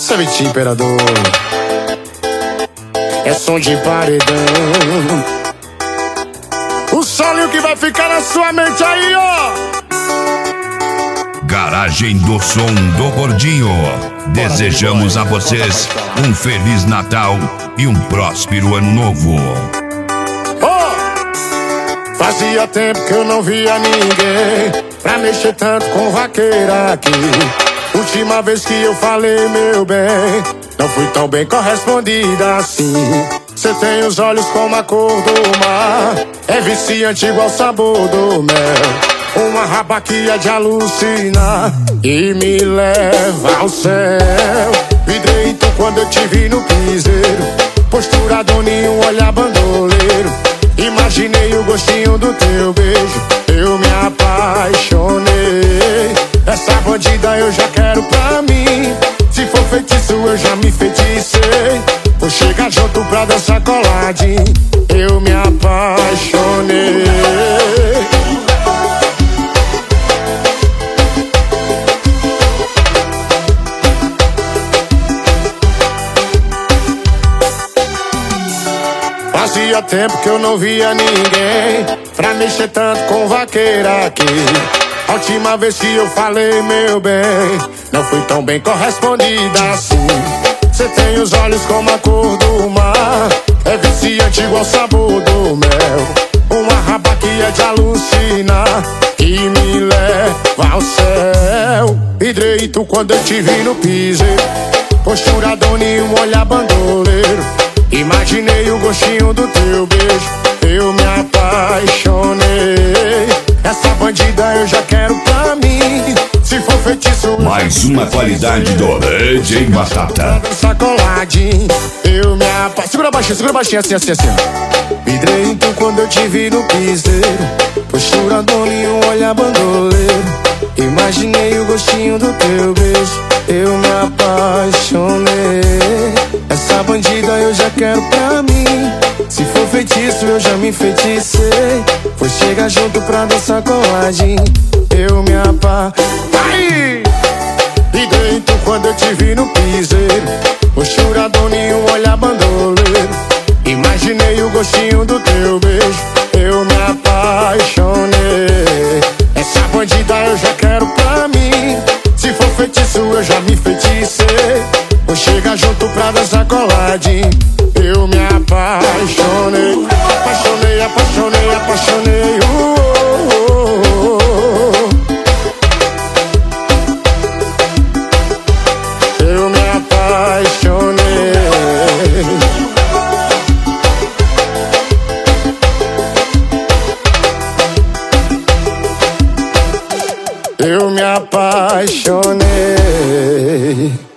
Essa Vitinho Imperador é som de paredão. O solinho que vai ficar na sua mente aí, ó. Garagem do Som do Gordinho. Desejamos a vocês um Feliz Natal e um próspero Ano Novo. Fazia tempo que eu não via ninguém pra mexer tanto com vaqueira aqui. Última vez que eu falei, meu bem, não fui tão bem correspondida assim. Cê tem os olhos como a cor do mar, é viciante igual o sabor do mel. Uma rabaquia de alucinar e me leva ao céu. Vidrei então quando eu te vi no piseiro, postura doninho, olhar bandoleiro. Imaginei o gostinho do teu beijo, eu me apaixonei. Essa bandida eu já quero pra mim, se for feitiço eu já me feticei. Vou chegar junto pra dançar coladinho, eu me apaixonei. Fazia tempo que eu não via ninguém pra mexer tanto com vaqueira aqui. A última vez que eu falei, meu bem, não fui tão bem correspondida assim. Cê tem os olhos como a cor do mar, é viciante igual o sabor do mel. Uma rabaquia de alucinar e me leva ao céu. Vidrei tu quando eu te vi no piseiro, postura doninho, olhar bandoleiro. Imaginei o gostinho do teu beijo, eu me apaixonei. Essa bandida eu já quero pra mim, se for feitiço. Mais uma qualidade do DJ Batata. Sacoladinho, eu me apaixonei. Segura baixinho, assim, assim, assim. Vidrei então quando eu te vi no piseiro, postura doninho, olhar bandoleiro. Imaginei o gostinho do teu beijo, eu me apaixonei. Essa bandida eu já quero pra mim, se for feitiço eu já me feticei. Vou chegar junto pra dançar coladinho, eu me apaixonei. E dentro quando eu te vi no piseiro, postura doninho, olhar bandoleiro. Imaginei o gostinho do teu beijo, eu me apaixonei. Essa bandida eu já quero pra mim, se for feitiço eu já me feticei. Vou chegar junto pra dançar coladinho, eu me apaixonei. Apaixonei, apaixonei, apaixonei. Eu me apaixonei. Eu me apaixonei.